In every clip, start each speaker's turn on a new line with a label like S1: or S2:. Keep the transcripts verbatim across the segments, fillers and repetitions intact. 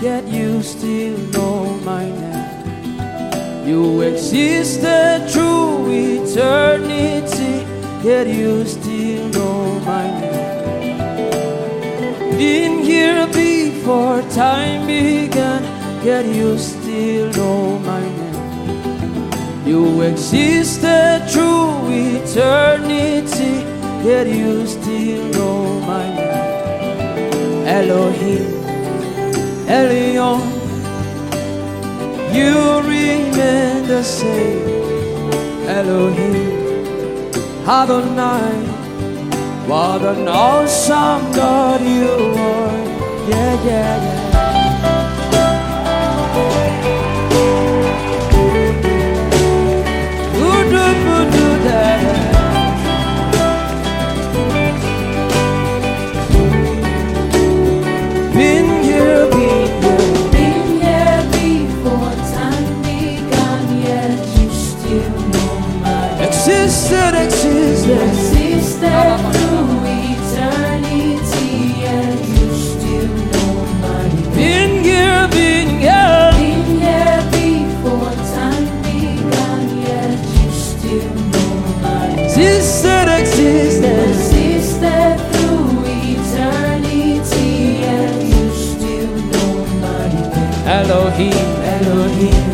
S1: yet you still know my name. You existed through eternity, yet you still know my name. Been here before time began, yet you still know my name. You existed through eternity, yet you still know my name. Elohim, Elion, you remain the same. Elohim, Adonai, what an awesome God you are. Yeah, yeah, yeah. Been here, been here,
S2: been here before time began, yet you still know my name.
S1: Existed, existed,
S2: Existed through eternity, yet you still know my name.
S1: been here, been here,
S2: Been here before time began, yet you still know my name.
S1: existed, existed.
S2: Existed through eternity, yet you still know my name.
S1: Elohim, Elohim,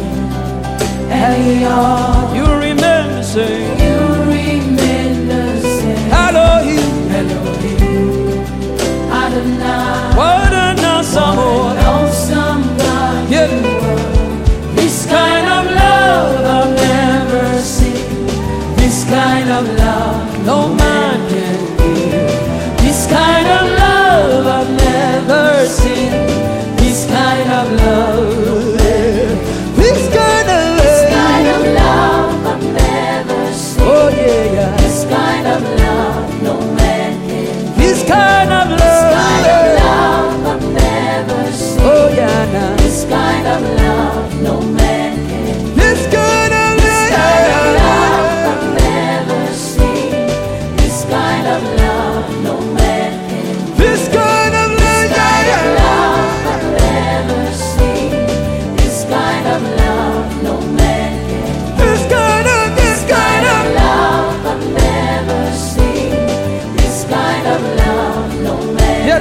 S2: Elion,
S1: you remember saying,
S2: you remain the same.
S1: Elohim,
S2: Elohim, Adonai,
S1: what an awesome
S2: what
S1: God.
S2: an awesome God
S1: Yeah.
S2: you are. This kind of love I've never seen. This kind of love
S1: No man can give.
S2: This kind of love I've never seen. This kind of love.
S1: This kind of
S2: This
S1: love.
S2: kind of love I've never seen.
S1: Oh yeah, yeah.
S2: This kind of love no man can.
S1: This kind of
S2: This kind of
S1: love.
S2: love I've never seen.
S1: Oh yeah, now.
S2: This kind of love no man can.
S1: This kind of
S2: This kind of love I've
S1: love.
S2: never seen. This kind of love no man can.
S1: This kind of
S2: This kind of
S1: love.
S2: love I've never seen. This kind of love no man can.
S1: This kind of, this kind of.
S2: Love I've never seen. This kind of love no man
S1: Yes.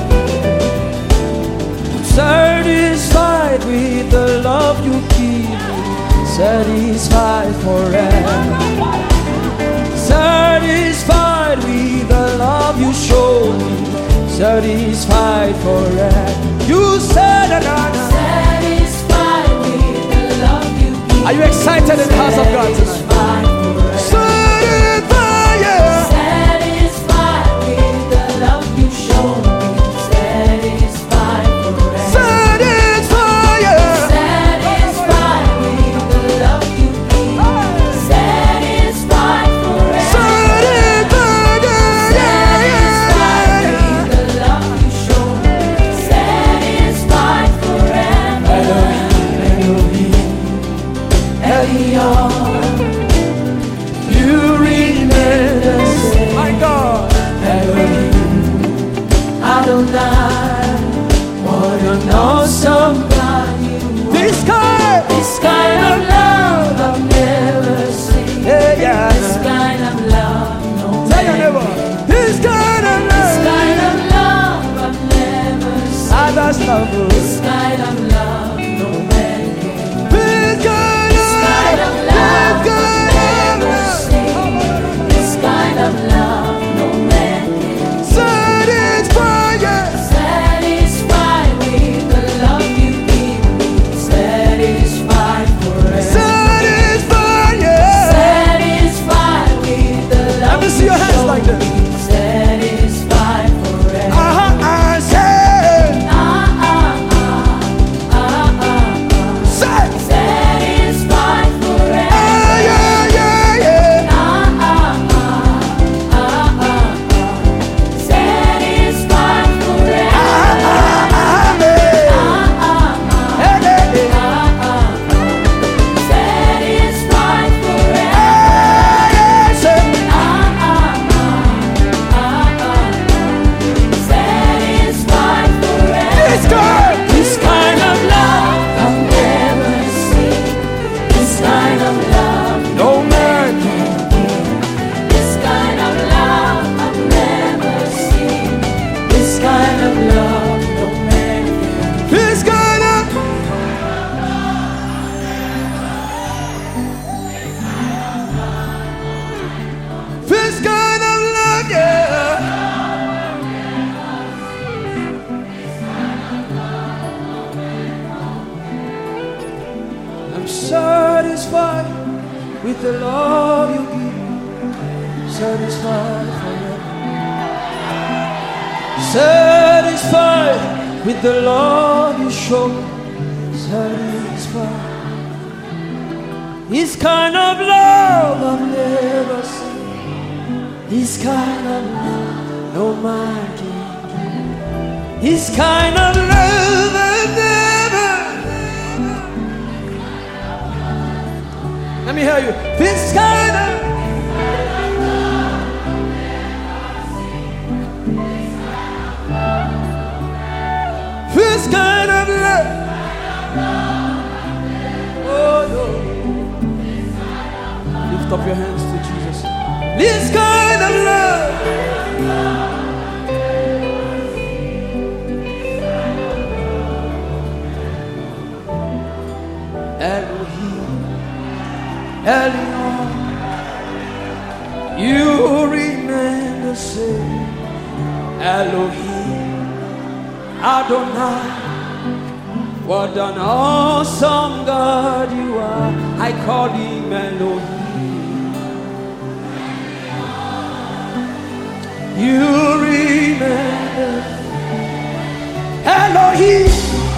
S1: Satisfied with the love you give me, satisfied forever. Satisfied with the love you show me, satisfied forever. You said another.
S2: Satisfied with the love you give.
S1: Are you excited in the house of God tonight?
S2: Satisfied forever.
S1: Satisfied, yeah.
S2: Satisfied with the love you show me. Satisfied forever.
S1: Satisfied, yeah.
S2: Satisfied with the love you give. Satisfied forever.
S1: Satisfied,
S2: Satisfied
S1: yeah.
S2: with the love you show me. Satisfied forever. Elion,
S1: You remain the same. My God.
S2: Adonai, what an awesome God you are.
S1: This kind.
S2: This kind of love I've never seen.
S1: Yeah, yeah.
S2: This kind of love no
S1: Tell your
S2: man
S1: neighbor.
S2: can.
S1: This kind of
S2: This
S1: love.
S2: kind of love I've never seen.
S1: Others love you.
S2: This kind of love no man can.
S1: This kind
S2: This kind of
S1: of
S2: love
S1: love.
S2: I've never seen. This kind of love no man can.
S1: Satisfied, yeah.
S2: Satisfied with the love you give me. Satisfied forever.
S1: Satisfied, yeah.
S2: Satisfied with the love
S1: Let me see your hands
S2: you
S1: like
S2: show
S1: this.
S2: me. Satisfied forever.
S1: Uh-huh, I said.
S2: Ah, ah,
S1: Satisfied with the love you give, satisfied forever. Satisfied with the love you show, satisfied. This kind of love I've never seen. This kind of love no man can give. This kind of love I've never. Let me hear you. This kind of. This kind of love. Oh no. Lift up your hands to Jesus. This kind of love. Elohim, Elion, you remain the same. Elohim, Adonai, what an awesome God you are. I call him Elohim. You remember Elohim.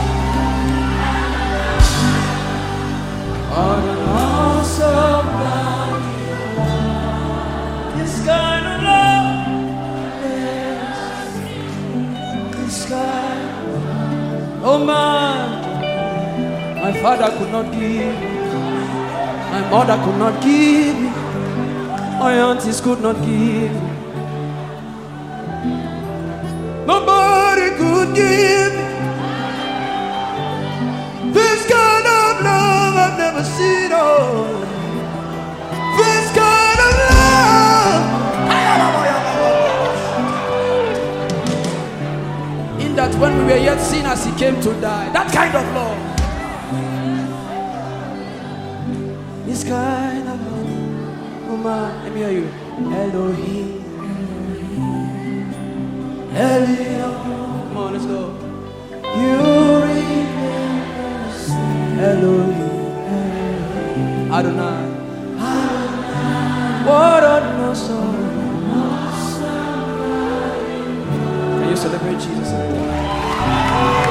S1: What an awesome God you are. This kind of love, this kind of love. Oh man, my father could not give, my mother could not give, my aunties could not give. Nobody could give me this kind of love I've never seen. Oh, this kind of love. In that when we were yet sinners, he came to die. That kind of love. This kind of love. Oh man, let me hear you. Elohim. Elion, come on, let's go. You remember Elohim, Adonai, Adonai. What an awesome. Can you celebrate Jesus?